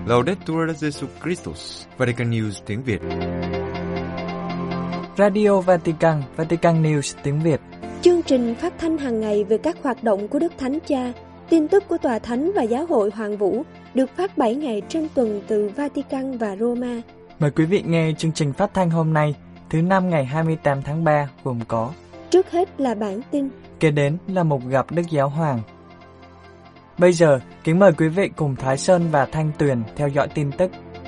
Laudetur Jesus Christus, Vatican News tiếng Việt. Radio Vatican, Vatican News tiếng Việt. Chương trình phát thanh hàng ngày về các hoạt động của Đức Thánh Cha, tin tức của Tòa Thánh và Giáo hội Hoàng Vũ được phát 7 ngày trên tuần từ Vatican và Roma. Mời quý vị nghe chương trình phát thanh hôm nay, thứ Năm ngày 28 tháng 3 gồm có: trước hết là bản tin, kế đến là mục gặp Đức Giáo Hoàng. Bây giờ, kính mời quý vị cùng Thái Sơn và Thanh Tuyền theo dõi tin tức.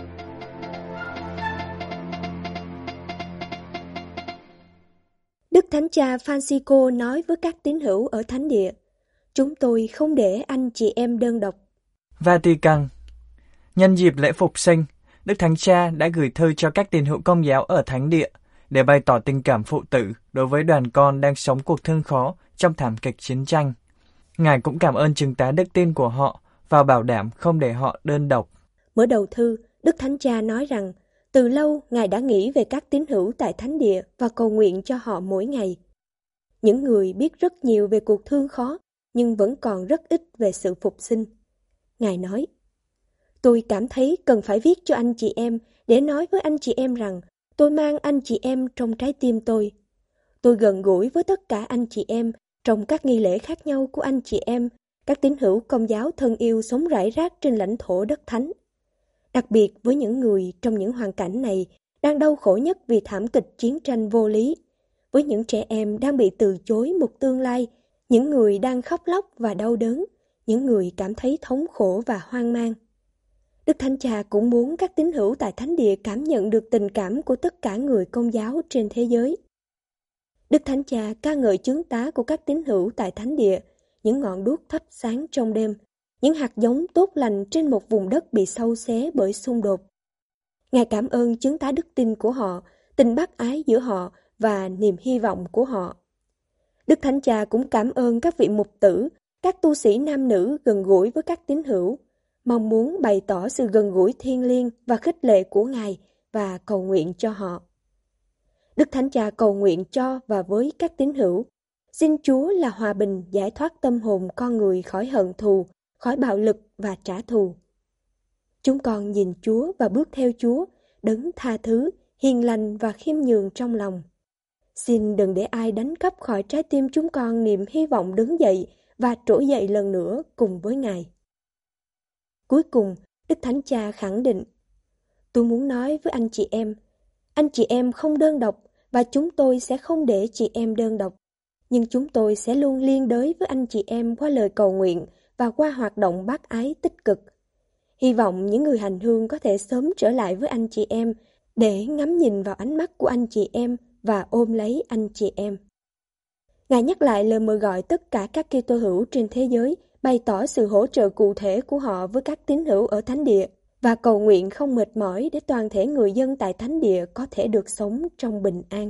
Đức Thánh Cha Francisco nói với các tín hữu ở Thánh Địa: chúng tôi không để anh chị em đơn độc. Vatican. Nhân dịp lễ Phục sinh, Đức Thánh Cha đã gửi thư cho các tín hữu Công giáo ở Thánh Địa để bày tỏ tình cảm phụ tử đối với đoàn con đang sống cuộc thương khó trong thảm kịch chiến tranh. Ngài cũng cảm ơn chứng tá đức tin của họ và bảo đảm không để họ đơn độc. Mở đầu thư, Đức Thánh Cha nói rằng từ lâu Ngài đã nghĩ về các tín hữu tại Thánh Địa và cầu nguyện cho họ mỗi ngày. Những người biết rất nhiều về cuộc thương khó nhưng vẫn còn rất ít về sự phục sinh. Ngài nói: tôi cảm thấy cần phải viết cho anh chị em để nói với anh chị em rằng tôi mang anh chị em trong trái tim tôi. Tôi gần gũi với tất cả anh chị em trong các nghi lễ khác nhau của anh chị em, các tín hữu Công giáo thân yêu sống rải rác trên lãnh thổ đất thánh. Đặc biệt với những người trong những hoàn cảnh này đang đau khổ nhất vì thảm kịch chiến tranh vô lý, với những trẻ em đang bị từ chối một tương lai, những người đang khóc lóc và đau đớn, những người cảm thấy thống khổ và hoang mang. Đức Thánh Cha cũng muốn các tín hữu tại Thánh Địa cảm nhận được tình cảm của tất cả người Công giáo trên thế giới. Đức Thánh Cha ca ngợi chứng tá của các tín hữu tại Thánh Địa, những ngọn đuốc thắp sáng trong đêm, những hạt giống tốt lành trên một vùng đất bị xâu xé bởi xung đột. Ngài cảm ơn chứng tá đức tin của họ, tình bác ái giữa họ và niềm hy vọng của họ. Đức Thánh Cha cũng cảm ơn các vị mục tử, các tu sĩ nam nữ gần gũi với các tín hữu, mong muốn bày tỏ sự gần gũi thiêng liêng và khích lệ của Ngài và cầu nguyện cho họ. Đức Thánh Cha cầu nguyện cho và với các tín hữu: xin Chúa là hòa bình giải thoát tâm hồn con người khỏi hận thù, khỏi bạo lực và trả thù. Chúng con nhìn Chúa và bước theo Chúa, đấng tha thứ, hiền lành và khiêm nhường trong lòng. Xin đừng để ai đánh cắp khỏi trái tim chúng con niềm hy vọng đứng dậy và trỗi dậy lần nữa cùng với Ngài. Cuối cùng, Đức Thánh Cha khẳng định: tôi muốn nói với anh chị em không đơn độc và chúng tôi sẽ không để chị em đơn độc, nhưng chúng tôi sẽ luôn liên đới với anh chị em qua lời cầu nguyện và qua hoạt động bác ái tích cực. Hy vọng những người hành hương có thể sớm trở lại với anh chị em để ngắm nhìn vào ánh mắt của anh chị em và ôm lấy anh chị em. Ngài nhắc lại lời mời gọi tất cả các Kitô hữu trên thế giới bày tỏ sự hỗ trợ cụ thể của họ với các tín hữu ở Thánh Địa và cầu nguyện không mệt mỏi để toàn thể người dân tại Thánh Địa có thể được sống trong bình an.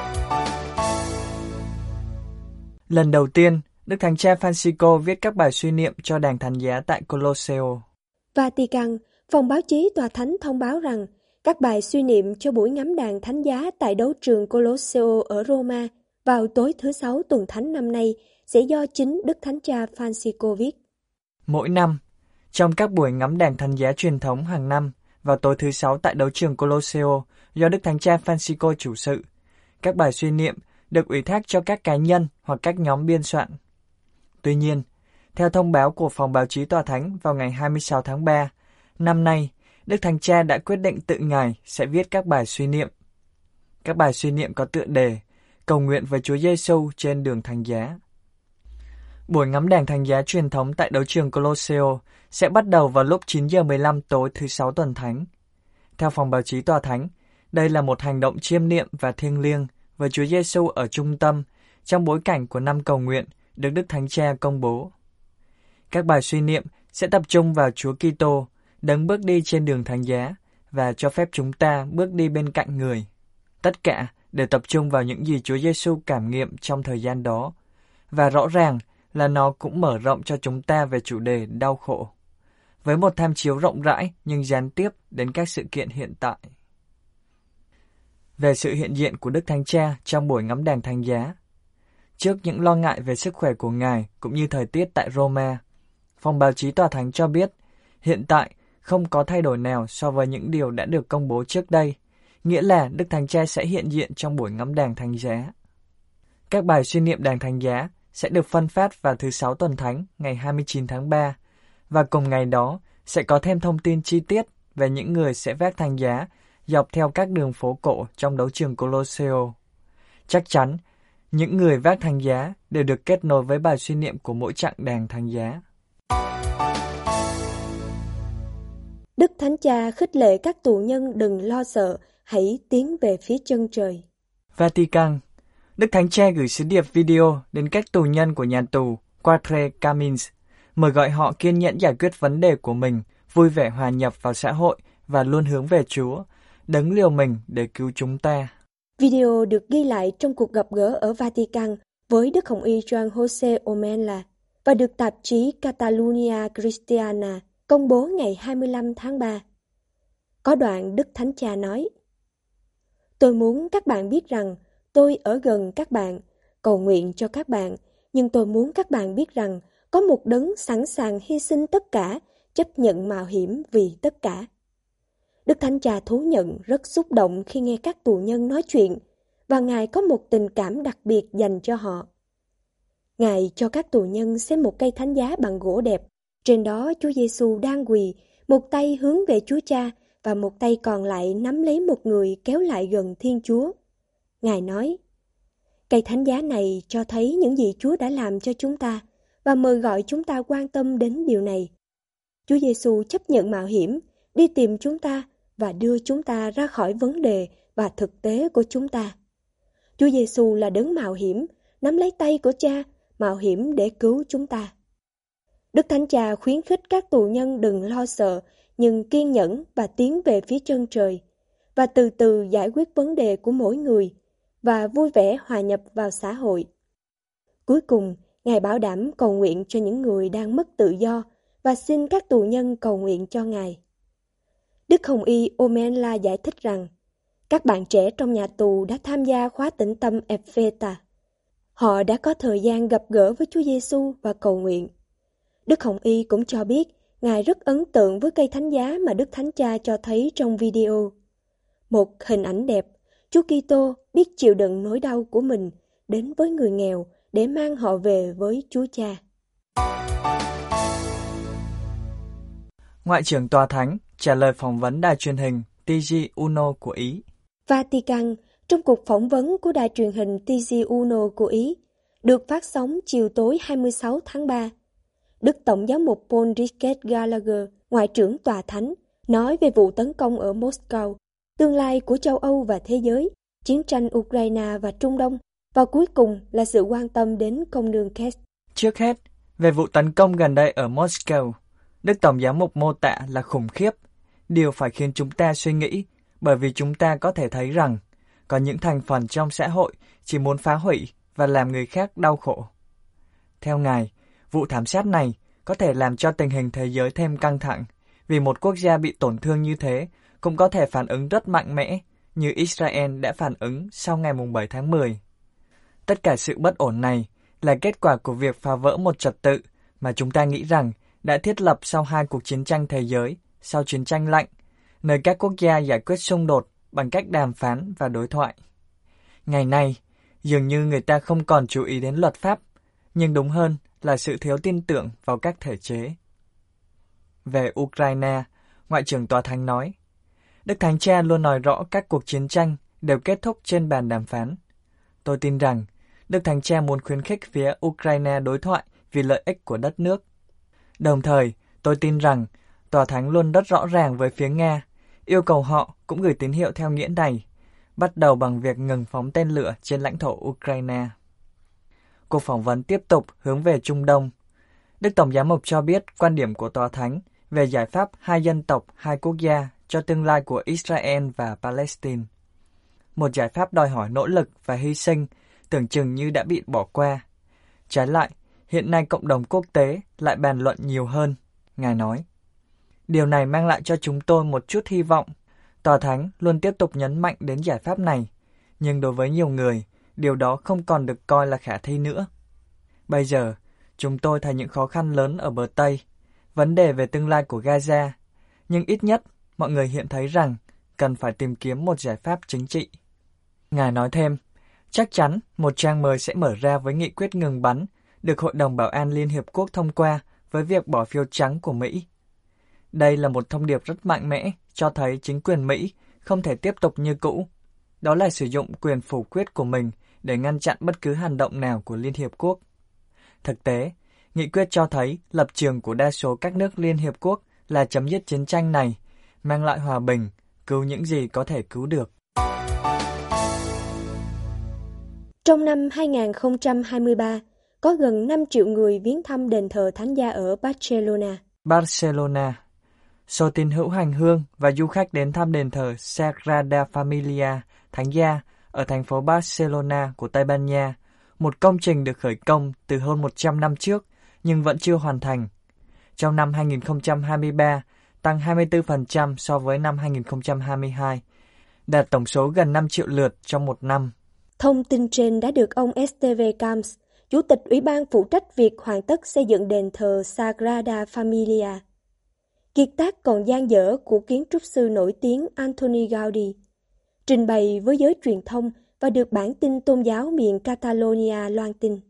Lần đầu tiên, Đức Thánh Cha Francisco viết các bài suy niệm cho đàn thánh giá tại Colosseo. Vatican, phòng báo chí Tòa Thánh thông báo rằng các bài suy niệm cho buổi ngắm đàn thánh giá tại đấu trường Colosseo ở Roma vào tối thứ Sáu tuần Thánh năm nay sẽ do chính Đức Thánh Cha Francisco viết. Mỗi năm, trong các buổi ngắm đàn thánh giá truyền thống hàng năm vào tối thứ Sáu tại đấu trường Colosseo do Đức Thánh Cha Francisco chủ sự, các bài suy niệm được ủy thác cho các cá nhân hoặc các nhóm biên soạn. Tuy nhiên, theo thông báo của phòng báo chí Tòa Thánh vào ngày 26 tháng 3, năm nay, Đức Thánh Cha đã quyết định tự Ngài sẽ viết các bài suy niệm. Các bài suy niệm có tựa đề Cầu nguyện với Chúa Giêsu trên đường thánh giá. Buổi ngắm đàn thánh giá truyền thống tại đấu trường Colosseo sẽ bắt đầu vào lúc 9:15 tối thứ Sáu tuần Thánh. Theo phòng báo chí Tòa Thánh, đây là một hành động chiêm niệm và thiêng liêng với Chúa Giêsu ở trung tâm trong bối cảnh của năm cầu nguyện được Đức Thánh Cha công bố. Các bài suy niệm sẽ tập trung vào Chúa Kitô, đấng bước đi trên đường thánh giá và cho phép chúng ta bước đi bên cạnh người. Tất cả đều tập trung vào những gì Chúa Giêsu cảm nghiệm trong thời gian đó, và rõ ràng là nó cũng mở rộng cho chúng ta về chủ đề đau khổ, với một tham chiếu rộng rãi nhưng gián tiếp đến các sự kiện hiện tại. Về sự hiện diện của Đức Thánh Cha trong buổi ngắm đàn thánh giá. Trước những lo ngại về sức khỏe của Ngài cũng như thời tiết tại Roma, phòng báo chí Tòa Thánh cho biết hiện tại không có thay đổi nào so với những điều đã được công bố trước đây, nghĩa là Đức Thánh Cha sẽ hiện diện trong buổi ngắm đàn thánh giá. Các bài suy niệm đàn thánh giá sẽ được phân phát vào thứ Sáu tuần thánh ngày 29 tháng 3, và cùng ngày đó sẽ có thêm thông tin chi tiết về những người sẽ vác thánh giá dọc theo các đường phố cổ trong đấu trường Colosseo. Chắc chắn, những người vác thánh giá đều được kết nối với bài suy niệm của mỗi chặng đàn thánh giá. Đức Thánh Cha khích lệ các tù nhân đừng lo sợ, hãy tiến về phía chân trời. Vatican. Đức Thánh Cha gửi sứ điệp video đến các tù nhân của nhà tù Quatre Camins, mời gọi họ kiên nhẫn giải quyết vấn đề của mình, vui vẻ hòa nhập vào xã hội và luôn hướng về Chúa, đấng liều mình để cứu chúng ta. Video được ghi lại trong cuộc gặp gỡ ở Vatican với Đức Hồng Y Juan José Omenla và được tạp chí Catalunya Cristiana công bố ngày 25 tháng 3. Có đoạn Đức Thánh Cha nói: "Tôi muốn các bạn biết rằng tôi ở gần các bạn, cầu nguyện cho các bạn, nhưng tôi muốn các bạn biết rằng có một đấng sẵn sàng hy sinh tất cả, chấp nhận mạo hiểm vì tất cả." Đức Thánh Cha thú nhận rất xúc động khi nghe các tù nhân nói chuyện, và Ngài có một tình cảm đặc biệt dành cho họ. Ngài cho các tù nhân xem một cây thánh giá bằng gỗ đẹp, trên đó Chúa Giêsu đang quỳ, một tay hướng về Chúa Cha và một tay còn lại nắm lấy một người kéo lại gần Thiên Chúa. Ngài nói: "Cây thánh giá này cho thấy những gì Chúa đã làm cho chúng ta và mời gọi chúng ta quan tâm đến điều này. Chúa Giêsu chấp nhận mạo hiểm, đi tìm chúng ta và đưa chúng ta ra khỏi vấn đề và thực tế của chúng ta. Chúa Giêsu là đấng mạo hiểm, nắm lấy tay của Cha, mạo hiểm để cứu chúng ta." Đức Thánh Cha khuyến khích các tù nhân đừng lo sợ, nhưng kiên nhẫn và tiến về phía chân trời, và từ từ giải quyết vấn đề của mỗi người, và vui vẻ hòa nhập vào xã hội. Cuối cùng, Ngài bảo đảm cầu nguyện cho những người đang mất tự do, và xin các tù nhân cầu nguyện cho Ngài. Đức Hồng Y Omenla giải thích rằng, các bạn trẻ trong nhà tù đã tham gia khóa tĩnh tâm Epheta. Họ đã có thời gian gặp gỡ với Chúa Giêsu và cầu nguyện. Đức Hồng Y cũng cho biết Ngài rất ấn tượng với cây thánh giá mà Đức Thánh Cha cho thấy trong video. Một hình ảnh đẹp, Chúa Kitô biết chịu đựng nỗi đau của mình đến với người nghèo để mang họ về với Chúa Cha. Ngoại trưởng Tòa Thánh trả lời phỏng vấn đài truyền hình TG1 của Ý. Vatican, trong cuộc phỏng vấn của đài truyền hình TG1 của Ý, được phát sóng chiều tối 26 tháng 3, Đức Tổng giám mục Paul Riquet Gallagher, Ngoại trưởng Tòa Thánh, nói về vụ tấn công ở Moscow, tương lai của châu Âu và thế giới, chiến tranh Ukraine và Trung Đông, và cuối cùng là sự quan tâm đến công nương Kiev. Trước hết, về vụ tấn công gần đây ở Moscow, Đức Tổng giám mục mô tả là khủng khiếp, điều phải khiến chúng ta suy nghĩ, bởi vì chúng ta có thể thấy rằng có những thành phần trong xã hội chỉ muốn phá hủy và làm người khác đau khổ. Theo Ngài, vụ thảm sát này có thể làm cho tình hình thế giới thêm căng thẳng, vì một quốc gia bị tổn thương như thế cũng có thể phản ứng rất mạnh mẽ, như Israel đã phản ứng sau ngày 7 tháng 10. Tất cả sự bất ổn này là kết quả của việc phá vỡ một trật tự mà chúng ta nghĩ rằng đã thiết lập sau 2 cuộc chiến tranh thế giới, sau chiến tranh lạnh, nơi các quốc gia giải quyết xung đột bằng cách đàm phán và đối thoại. Ngày nay, dường như người ta không còn chú ý đến luật pháp, nhưng đúng hơn là sự thiếu tin tưởng vào các thể chế. Về Ukraine, Ngoại trưởng Tòa Thánh nói, Đức Thánh Cha luôn nói rõ các cuộc chiến tranh đều kết thúc trên bàn đàm phán. Tôi tin rằng Đức Thánh Cha muốn khuyến khích phía Ukraine đối thoại vì lợi ích của đất nước. Đồng thời, tôi tin rằng Tòa Thánh luôn rất rõ ràng với phía Nga, yêu cầu họ cũng gửi tín hiệu theo nghĩa này, bắt đầu bằng việc ngừng phóng tên lửa trên lãnh thổ Ukraine. Cuộc phỏng vấn tiếp tục hướng về Trung Đông. Đức Tổng giám mục cho biết quan điểm của Tòa Thánh về giải pháp 2 dân tộc, 2 quốc gia cho tương lai của Israel và Palestine. Một giải pháp đòi hỏi nỗ lực và hy sinh tưởng chừng như đã bị bỏ qua. Trái lại, hiện nay cộng đồng quốc tế lại bàn luận nhiều hơn, Ngài nói. Điều này mang lại cho chúng tôi một chút hy vọng. Tòa Thánh luôn tiếp tục nhấn mạnh đến giải pháp này, nhưng đối với nhiều người, điều đó không còn được coi là khả thi nữa. Bây giờ, chúng tôi thấy những khó khăn lớn ở bờ Tây, vấn đề về tương lai của Gaza, nhưng ít nhất mọi người hiện thấy rằng cần phải tìm kiếm một giải pháp chính trị. Ngài nói thêm, chắc chắn một trang mới sẽ mở ra với nghị quyết ngừng bắn được Hội đồng Bảo an Liên Hiệp Quốc thông qua với việc bỏ phiếu trắng của Mỹ. Đây là một thông điệp rất mạnh mẽ cho thấy chính quyền Mỹ không thể tiếp tục như cũ. Đó là sử dụng quyền phủ quyết của mình để ngăn chặn bất cứ hành động nào của Liên Hiệp Quốc. Thực tế, nghị quyết cho thấy lập trường của đa số các nước Liên Hiệp Quốc là chấm dứt chiến tranh này, mang lại hòa bình, cứu những gì có thể cứu được. Trong năm 2023, có gần 5 triệu người viếng thăm đền thờ Thánh Gia ở Barcelona. Số tín hữu hành hương và du khách đến thăm đền thờ Sagrada Familia, Thánh Gia, ở thành phố Barcelona của Tây Ban Nha, một công trình được khởi công từ hơn 100 năm trước nhưng vẫn chưa hoàn thành. Trong năm 2023, tăng 24% so với năm 2022, đạt tổng số gần 5 triệu lượt trong một năm. Thông tin trên đã được ông Esteve Camps, Chủ tịch Ủy ban phụ trách việc hoàn tất xây dựng đền thờ Sagrada Familia. Kiệt tác còn dang dở của kiến trúc sư nổi tiếng Antoni Gaudi, trình bày với giới truyền thông và được bản tin tôn giáo miền Catalonia loan tin.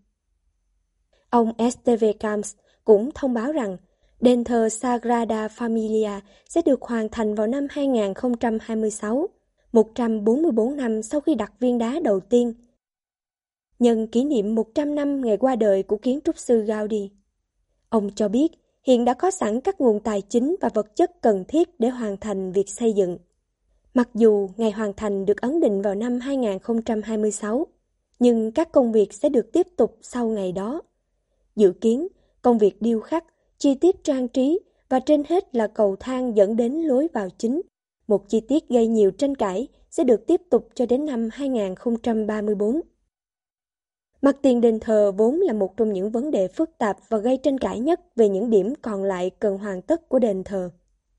Ông Esteve Camps cũng thông báo rằng đền thờ Sagrada Familia sẽ được hoàn thành vào năm 2026, 144 năm sau khi đặt viên đá đầu tiên, nhân kỷ niệm 100 năm ngày qua đời của kiến trúc sư Gaudi. Ông cho biết hiện đã có sẵn các nguồn tài chính và vật chất cần thiết để hoàn thành việc xây dựng. Mặc dù ngày hoàn thành được ấn định vào năm 2026, nhưng các công việc sẽ được tiếp tục sau ngày đó. Dự kiến, công việc điêu khắc, chi tiết trang trí và trên hết là cầu thang dẫn đến lối vào chính, một chi tiết gây nhiều tranh cãi, sẽ được tiếp tục cho đến năm 2034. Mặt tiền đền thờ vốn là một trong những vấn đề phức tạp và gây tranh cãi nhất về những điểm còn lại cần hoàn tất của đền thờ.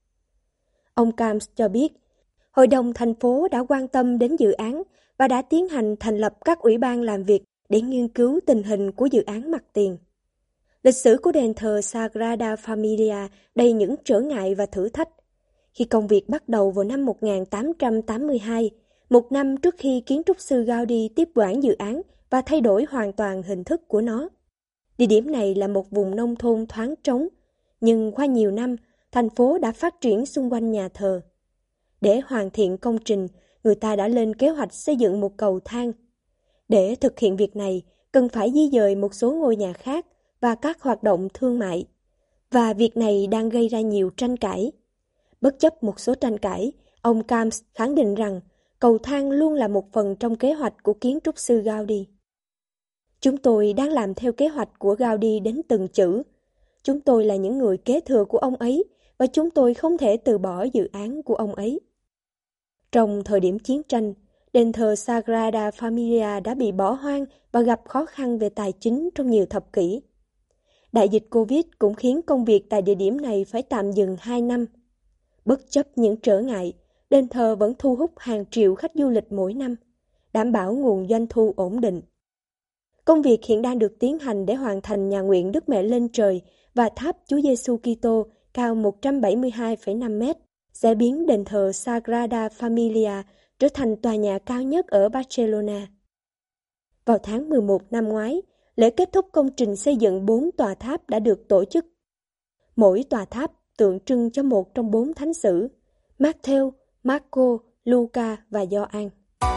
Ông Camps cho biết, Hội đồng thành phố đã quan tâm đến dự án và đã tiến hành thành lập các ủy ban làm việc để nghiên cứu tình hình của dự án mặt tiền. Lịch sử của đền thờ Sagrada Familia đầy những trở ngại và thử thách. Khi công việc bắt đầu vào năm 1882, một năm trước khi kiến trúc sư Gaudi tiếp quản dự án và thay đổi hoàn toàn hình thức của nó. Địa điểm này là một vùng nông thôn thoáng trống, nhưng qua nhiều năm, thành phố đã phát triển xung quanh nhà thờ. Để hoàn thiện công trình, người ta đã lên kế hoạch xây dựng một cầu thang. Để thực hiện việc này, cần phải di dời một số ngôi nhà khác và các hoạt động thương mại. Và việc này đang gây ra nhiều tranh cãi. Bất chấp một số tranh cãi, ông Camps khẳng định rằng cầu thang luôn là một phần trong kế hoạch của kiến trúc sư Gaudi. Chúng tôi đang làm theo kế hoạch của Gaudi đến từng chữ. Chúng tôi là những người kế thừa của ông ấy và chúng tôi không thể từ bỏ dự án của ông ấy. Trong thời điểm chiến tranh, đền thờ Sagrada Familia đã bị bỏ hoang và gặp khó khăn về tài chính trong nhiều thập kỷ. Đại dịch Covid cũng khiến công việc tại địa điểm này phải tạm dừng 2 năm. Bất chấp những trở ngại, đền thờ vẫn thu hút hàng triệu khách du lịch mỗi năm, đảm bảo nguồn doanh thu ổn định. Công việc hiện đang được tiến hành để hoàn thành nhà nguyện Đức Mẹ Lên Trời và tháp Chúa Giêsu Kitô cao 172,5 mét, sẽ biến đền thờ Sagrada Familia trở thành tòa nhà cao nhất ở Barcelona. Vào tháng 11 năm ngoái, lễ kết thúc công trình xây dựng 4 tòa tháp đã được tổ chức. Mỗi tòa tháp tượng trưng cho một trong 4 thánh sử, Matthew, Marco, Luca và Gioan.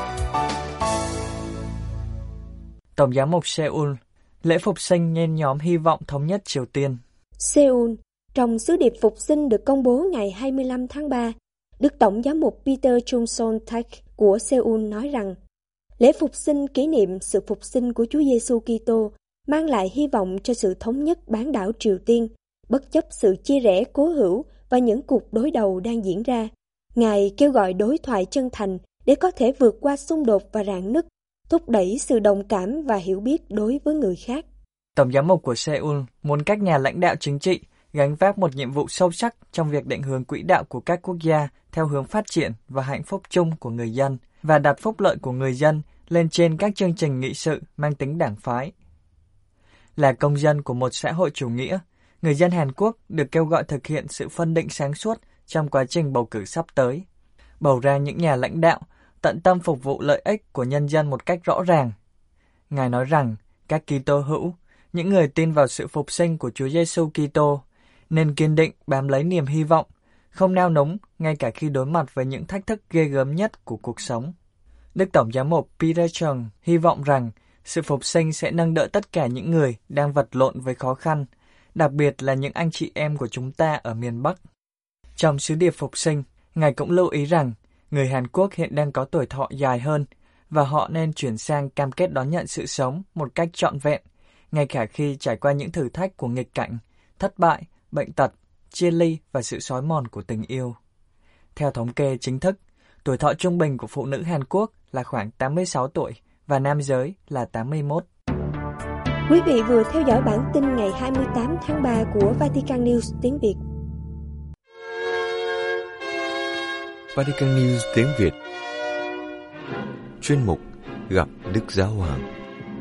Tổng giám mục Seoul, lễ phục sinh nhen nhóm hy vọng thống nhất Triều Tiên. Seoul, trong sứ điệp phục sinh được công bố ngày 25 tháng 3, Đức Tổng giám mục Peter Chung-son-tak của Seoul nói rằng, lễ phục sinh kỷ niệm sự phục sinh của Chúa Giêsu Kitô mang lại hy vọng cho sự thống nhất bán đảo Triều Tiên, bất chấp sự chia rẽ cố hữu và những cuộc đối đầu đang diễn ra. Ngài kêu gọi đối thoại chân thành để có thể vượt qua xung đột và rạn nứt, thúc đẩy sự đồng cảm và hiểu biết đối với người khác. Tổng giám mục của Seoul muốn các nhà lãnh đạo chính trị gánh vác một nhiệm vụ sâu sắc trong việc định hướng quỹ đạo của các quốc gia theo hướng phát triển và hạnh phúc chung của người dân và đặt phúc lợi của người dân lên trên các chương trình nghị sự mang tính đảng phái. Là công dân của một xã hội chủ nghĩa, người dân Hàn Quốc được kêu gọi thực hiện sự phân định sáng suốt trong quá trình bầu cử sắp tới, bầu ra những nhà lãnh đạo tận tâm phục vụ lợi ích của nhân dân một cách rõ ràng. Ngài nói rằng các Kitô hữu, những người tin vào sự phục sinh của Chúa Giêsu Kitô, nên kiên định bám lấy niềm hy vọng, không nao núng ngay cả khi đối mặt với những thách thức ghê gớm nhất của cuộc sống. Đức Tổng giám mục Peter Chung hy vọng rằng sự phục sinh sẽ nâng đỡ tất cả những người đang vật lộn với khó khăn, đặc biệt là những anh chị em của chúng ta ở miền Bắc. Trong sứ điệp phục sinh, Ngài cũng lưu ý rằng người Hàn Quốc hiện đang có tuổi thọ dài hơn và họ nên chuyển sang cam kết đón nhận sự sống một cách trọn vẹn, ngay cả khi trải qua những thử thách của nghịch cảnh, thất bại, bệnh tật, chia ly và sự xói mòn của tình yêu. Theo thống kê chính thức, tuổi thọ trung bình của phụ nữ Hàn Quốc là khoảng 86 tuổi và nam giới là 81. Quý vị vừa theo dõi bản tin ngày 28 tháng 3 của Vatican News tiếng Việt. Vatican News tiếng Việt. Chuyên mục Gặp Đức Giáo Hoàng.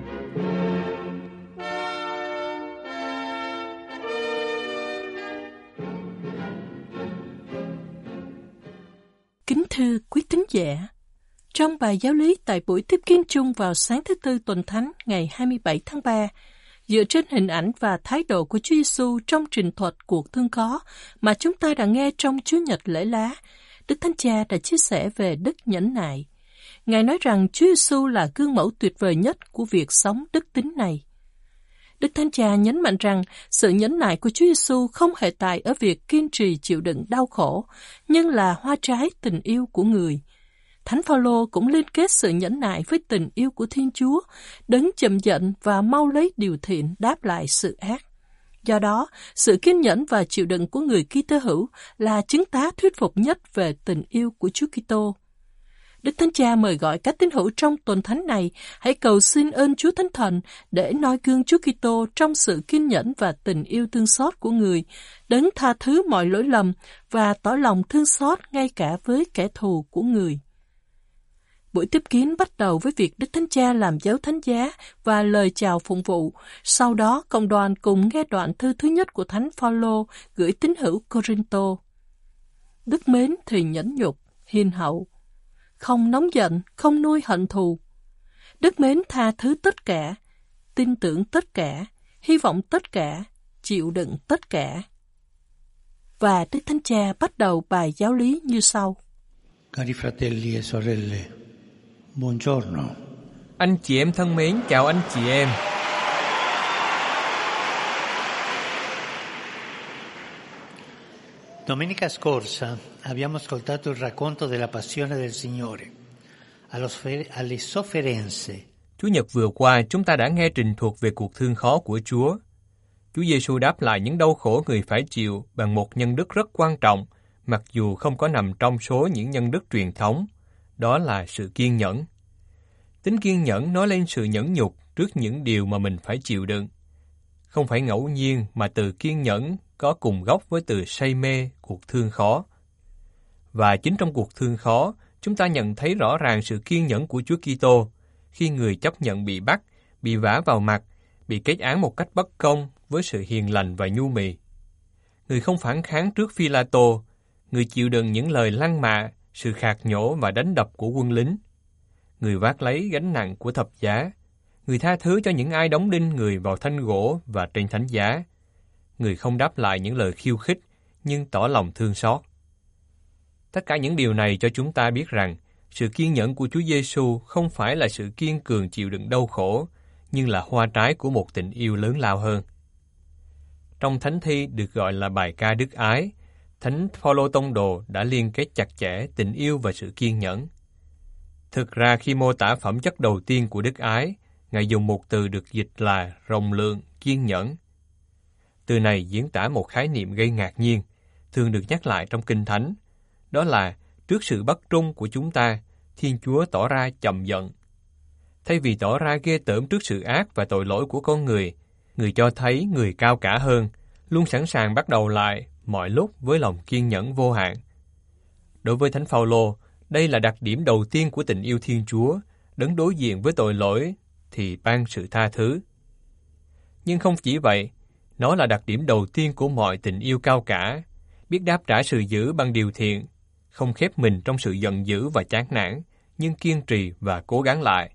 Kính thưa quý tín giả, trong bài giáo lý tại buổi tiếp kiến chung vào sáng thứ Tư tuần Thánh ngày 27 tháng 3, dựa trên hình ảnh và thái độ của Chúa Giêsu trong trình thuật cuộc thương khó mà chúng ta đã nghe trong Chúa Nhật lễ lá, Đức Thánh Cha đã chia sẻ về đức nhẫn nại. Ngài nói rằng Chúa Giêsu là gương mẫu tuyệt vời nhất của việc sống đức tín này. Đức Thánh Cha nhấn mạnh rằng sự nhẫn nại của Chúa Giêsu không hề tại ở việc kiên trì chịu đựng đau khổ, nhưng là hoa trái tình yêu của người. Thánh Phaolô cũng liên kết sự nhẫn nại với tình yêu của Thiên Chúa, đấng chậm giận và mau lấy điều thiện đáp lại sự ác. Do đó, sự kiên nhẫn và chịu đựng của người Kitô hữu là chứng tá thuyết phục nhất về tình yêu của Chúa Kitô. Đức Thánh Cha mời gọi các tín hữu trong tuần thánh này hãy cầu xin ơn Chúa Thánh Thần để noi gương Chúa Kitô trong sự kiên nhẫn và tình yêu thương xót của người, đấng tha thứ mọi lỗi lầm và tỏ lòng thương xót ngay cả với kẻ thù của người. Buổi tiếp kiến bắt đầu với việc Đức Thánh Cha làm dấu thánh giá và lời chào phụng vụ. Sau đó, cộng đoàn cùng nghe đoạn thư thứ nhất của Thánh Phaolô gửi tín hữu Cô-rinh-tô. Đức mến thì nhẫn nhục, hiền hậu, không nóng giận, không nuôi hận thù. Đức mến tha thứ tất cả, tin tưởng tất cả, hy vọng tất cả, chịu đựng tất cả. Và Đức Thánh Cha bắt đầu bài giáo lý như sau. Cari fratelli e sorelle, buongiorno. Anh chị em thân mến, chào anh chị em. Domenica scorsa abbiamo ascoltato il racconto della passione del Signore, alle sofferenze. Chủ nhật vừa qua, chúng ta đã nghe trình thuật về cuộc thương khó của Chúa. Chúa Giêsu đáp lại những đau khổ người phải chịu bằng một nhân đức rất quan trọng, mặc dù không có nằm trong số những nhân đức truyền thống, đó là sự kiên nhẫn. Tính kiên nhẫn nói lên sự nhẫn nhục trước những điều mà mình phải chịu đựng. Không phải ngẫu nhiên mà từ kiên nhẫn có cùng gốc với từ say mê cuộc thương khó. Và chính trong cuộc thương khó, chúng ta nhận thấy rõ ràng sự kiên nhẫn của Chúa Kitô khi người chấp nhận bị bắt, bị vả vào mặt, bị kết án một cách bất công với sự hiền lành và nhu mì. Người không phản kháng trước Phi-la-tô, người chịu đựng những lời lăng mạ, sự khạc nhổ và đánh đập của quân lính. Người vác lấy gánh nặng của thập giá, người tha thứ cho những ai đóng đinh người vào thanh gỗ và trên thánh giá. Người không đáp lại những lời khiêu khích, nhưng tỏ lòng thương xót. Tất cả những điều này cho chúng ta biết rằng, sự kiên nhẫn của Chúa Giêsu không phải là sự kiên cường chịu đựng đau khổ, nhưng là hoa trái của một tình yêu lớn lao hơn. Trong thánh thi được gọi là bài ca đức ái, Thánh Phaolô Tông Đồ đã liên kết chặt chẽ tình yêu và sự kiên nhẫn. Thực ra khi mô tả phẩm chất đầu tiên của đức ái, Ngài dùng một từ được dịch là rộng lượng, kiên nhẫn. Từ này diễn tả một khái niệm gây ngạc nhiên, thường được nhắc lại trong Kinh Thánh, đó là trước sự bất trung của chúng ta, Thiên Chúa tỏ ra chậm giận. Thay vì tỏ ra ghê tởm trước sự ác và tội lỗi của con người, người cho thấy người cao cả hơn, luôn sẵn sàng bắt đầu lại mọi lúc với lòng kiên nhẫn vô hạn. Đối với Thánh Phaolô, đây là đặc điểm đầu tiên của tình yêu Thiên Chúa, đấng đối diện với tội lỗi thì ban sự tha thứ. Nhưng không chỉ vậy, nó là đặc điểm đầu tiên của mọi tình yêu cao cả, biết đáp trả sự dữ bằng điều thiện, không khép mình trong sự giận dữ và chán nản, nhưng kiên trì và cố gắng lại.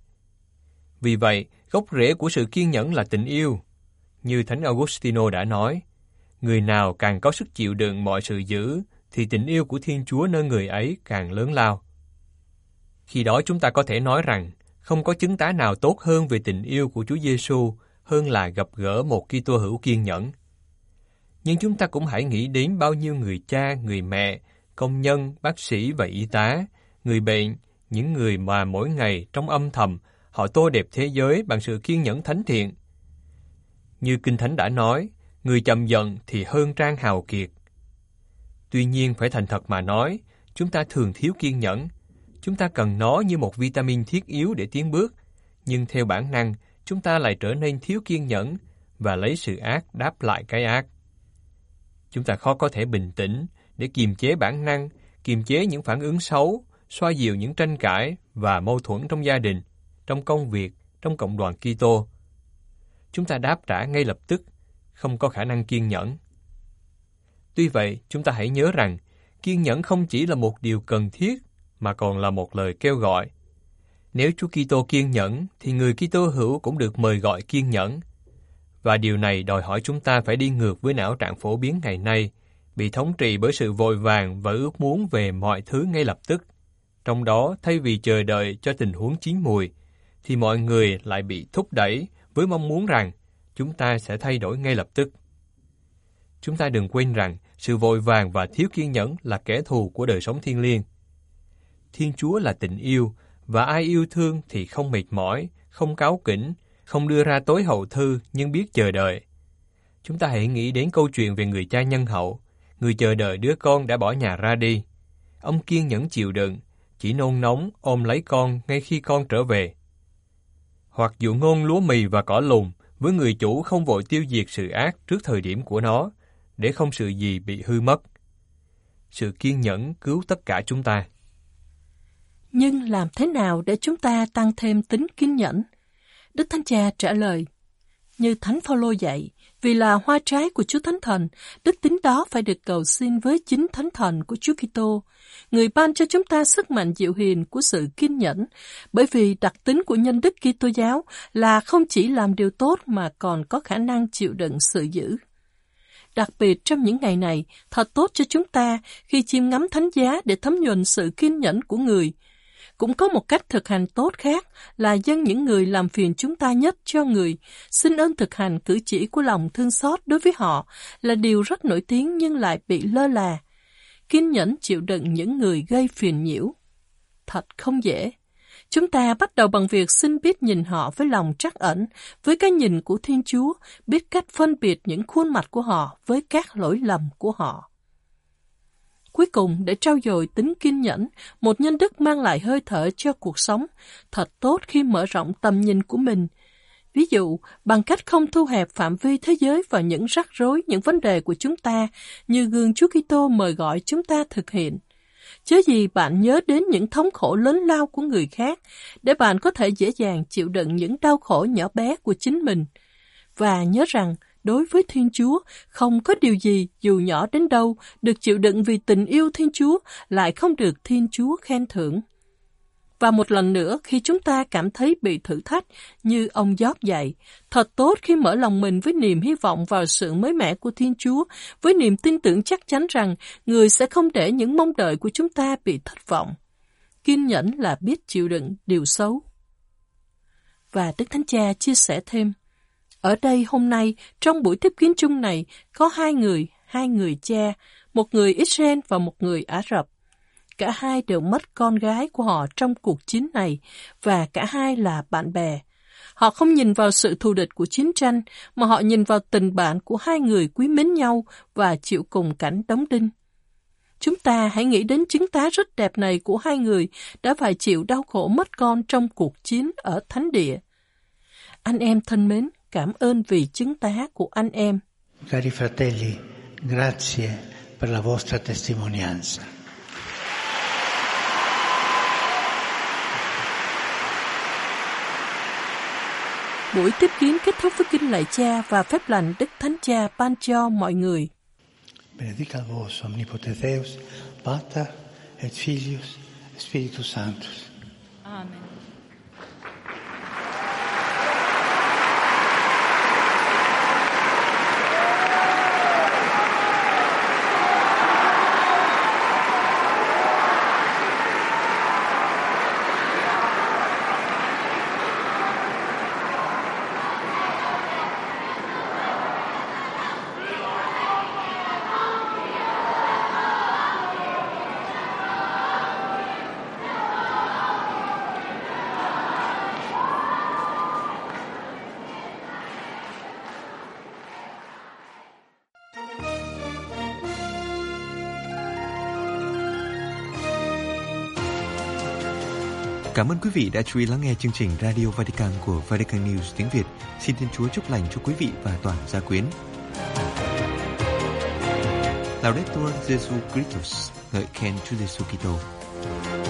Vì vậy, gốc rễ của sự kiên nhẫn là tình yêu. Như Thánh Augustino đã nói, người nào càng có sức chịu đựng mọi sự dữ, thì tình yêu của Thiên Chúa nơi người ấy càng lớn lao. Khi đó chúng ta có thể nói rằng, không có chứng tá nào tốt hơn về tình yêu của Chúa Giêsu hơn là gặp gỡ một Kitô hữu kiên nhẫn. Nhưng chúng ta cũng hãy nghĩ đến bao nhiêu người cha, người mẹ, công nhân, bác sĩ và y tá, người bệnh, những người mà mỗi ngày trong âm thầm họ tô đẹp thế giới bằng sự kiên nhẫn thánh thiện. Như Kinh Thánh đã nói, người chậm giận thì hơn trang hào kiệt. Tuy nhiên, phải thành thật mà nói, chúng ta thường thiếu kiên nhẫn. Chúng ta cần nó như một vitamin thiết yếu để tiến bước, nhưng theo bản năng, chúng ta lại trở nên thiếu kiên nhẫn và lấy sự ác đáp lại cái ác. Chúng ta khó có thể bình tĩnh để kiềm chế bản năng, kiềm chế những phản ứng xấu, xoa dịu những tranh cãi và mâu thuẫn trong gia đình, trong công việc, trong cộng đoàn Kitô. Chúng ta đáp trả ngay lập tức, không có khả năng kiên nhẫn. Tuy vậy, chúng ta hãy nhớ rằng, kiên nhẫn không chỉ là một điều cần thiết, mà còn là một lời kêu gọi. Nếu Chúa Kitô kiên nhẫn, thì người Kitô hữu cũng được mời gọi kiên nhẫn. Và điều này đòi hỏi chúng ta phải đi ngược với não trạng phổ biến ngày nay, bị thống trị bởi sự vội vàng và ước muốn về mọi thứ ngay lập tức. Trong đó, thay vì chờ đợi cho tình huống chín mùi, thì mọi người lại bị thúc đẩy với mong muốn rằng chúng ta sẽ thay đổi ngay lập tức. Chúng ta đừng quên rằng sự vội vàng và thiếu kiên nhẫn là kẻ thù của đời sống thiêng liêng. Thiên Chúa là tình yêu, và ai yêu thương thì không mệt mỏi, không cáu kỉnh, không đưa ra tối hậu thư nhưng biết chờ đợi. Chúng ta hãy nghĩ đến câu chuyện về người cha nhân hậu, người chờ đợi đứa con đã bỏ nhà ra đi. Ông kiên nhẫn chịu đựng, chỉ nôn nóng ôm lấy con ngay khi con trở về. Hoặc dụ ngôn lúa mì và cỏ lùn, với người chủ không vội tiêu diệt sự ác trước thời điểm của nó, để không sự gì bị hư mất. Sự kiên nhẫn cứu tất cả chúng ta. Nhưng làm thế nào để chúng ta tăng thêm tính kiên nhẫn? Đức Thánh Cha trả lời, như Thánh Phaolô dạy, vì là hoa trái của Chúa Thánh Thần, đức tính đó phải được cầu xin với chính Thánh Thần của Chúa Kitô, người ban cho chúng ta sức mạnh dịu hiền của sự kiên nhẫn, bởi vì đặc tính của nhân đức Kitô giáo là không chỉ làm điều tốt mà còn có khả năng chịu đựng sự dữ. Đặc biệt trong những ngày này, thật tốt cho chúng ta khi chiêm ngắm thánh giá để thấm nhuần sự kiên nhẫn của người. Cũng có một cách thực hành tốt khác là dâng những người làm phiền chúng ta nhất cho người, xin ơn thực hành cử chỉ của lòng thương xót đối với họ là điều rất nổi tiếng nhưng lại bị lơ là. Kiên nhẫn chịu đựng những người gây phiền nhiễu. Thật không dễ. Chúng ta bắt đầu bằng việc xin biết nhìn họ với lòng trắc ẩn, với cái nhìn của Thiên Chúa, biết cách phân biệt những khuôn mặt của họ với các lỗi lầm của họ. Cuối cùng, để trau dồi tính kiên nhẫn, một nhân đức mang lại hơi thở cho cuộc sống, thật tốt khi mở rộng tầm nhìn của mình. Ví dụ, bằng cách không thu hẹp phạm vi thế giới vào những rắc rối, những vấn đề của chúng ta, như gương Chúa Kitô mời gọi chúng ta thực hiện. Chớ gì bạn nhớ đến những thống khổ lớn lao của người khác, để bạn có thể dễ dàng chịu đựng những đau khổ nhỏ bé của chính mình. Và nhớ rằng, đối với Thiên Chúa, không có điều gì, dù nhỏ đến đâu, được chịu đựng vì tình yêu Thiên Chúa, lại không được Thiên Chúa khen thưởng. Và một lần nữa, khi chúng ta cảm thấy bị thử thách, như ông Gióp dạy, thật tốt khi mở lòng mình với niềm hy vọng vào sự mới mẻ của Thiên Chúa, với niềm tin tưởng chắc chắn rằng người sẽ không để những mong đợi của chúng ta bị thất vọng. Kiên nhẫn là biết chịu đựng điều xấu. Và Đức Thánh Cha chia sẻ thêm, ở đây hôm nay, trong buổi tiếp kiến chung này, có hai người cha, một người Israel và một người Ả Rập. Cả hai đều mất con gái của họ trong cuộc chiến này, và cả hai là bạn bè. Họ không nhìn vào sự thù địch của chiến tranh, mà họ nhìn vào tình bạn của hai người quý mến nhau và chịu cùng cảnh đóng đinh. Chúng ta hãy nghĩ đến chứng tá rất đẹp này của hai người đã phải chịu đau khổ mất con trong cuộc chiến ở Thánh Địa. Anh em thân mến, cảm ơn vì chứng tá của anh em. Cari fratelli, grazie per la vostra testimonianza. Buổi tiếp kiến kết thúc với kinh lạy cha và phép lành Đức Thánh Cha ban cho mọi người. benedicat vos omnipotens Deus, Pater et Filius, Spiritus Sanctus. Amen. Cảm ơn quý vị đã chú ý lắng nghe chương trình Radio Vatican của Vatican News tiếng Việt. Xin Thiên Chúa chúc lành cho quý vị và toàn gia quyến. Laudetur Jesu Christus, ngợi khen Chúa Giêsu Kitô.